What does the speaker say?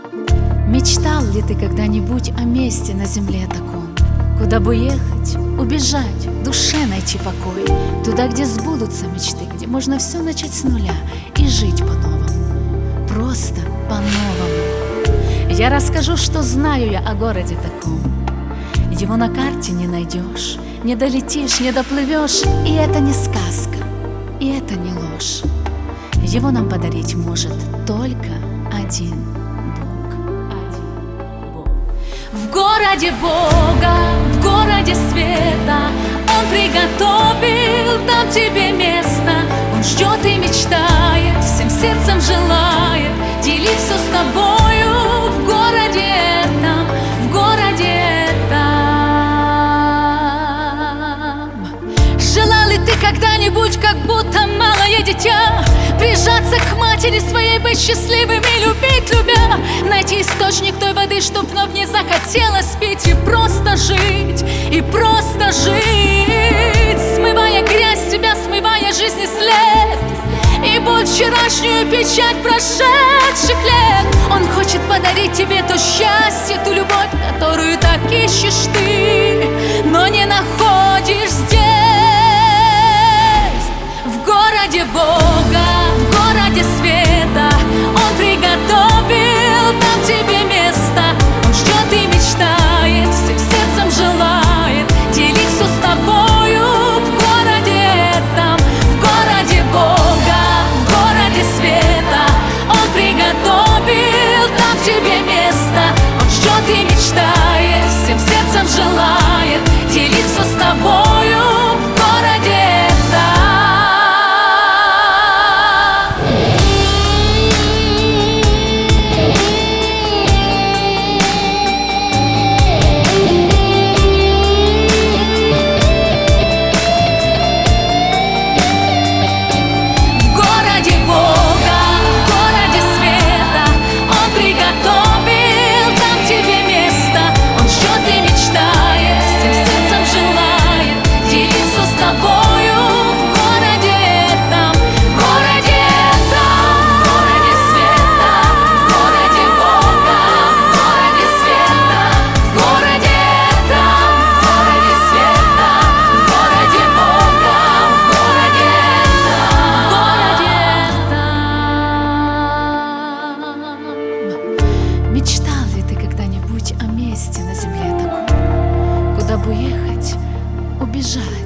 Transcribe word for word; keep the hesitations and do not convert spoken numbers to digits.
Мечтал ли ты когда-нибудь о месте на земле таком, куда бы ехать, убежать, душе найти покой, туда, где сбудутся мечты, где можно все начать с нуля и жить по-новому, просто по-новому. Я расскажу, что знаю я о городе таком. Его на карте не найдешь, не долетишь, не доплывешь, и это не сказка, и это не ложь. Его нам подарить может только один Бог. В городе Бога, в городе света, Он приготовил там тебе место. Он ждет и мечтает, всем сердцем желает делить все с тобою в городе этом, в городе этом. Желал ли ты когда-нибудь, как будто малое дитя, прижаться к матери своей, быть счастливым и любить любя, найти источник той воды, чтоб вновь не захотелось пить, и просто жить, и просто жить, смывая грязь с себя, смывая жизни след и боль, вчерашнюю печать прошедших лет. Он хочет подарить тебе то счастье, ту любовь, которую так ищешь ты, но не находишь здесь. В городе Бога, в городе света, Он приготовил там тебе место. Он ждет и мечтает, всем сердцем желает делить все с тобою в городе этом, в городе Бога, в городе света. Он приготовил там тебе место. Он ждет и мечтает, всем сердцем желает делить все с тобою в городе этом. Мечтал ли ты когда-нибудь о месте на земле таком, куда бы ехать, убежать,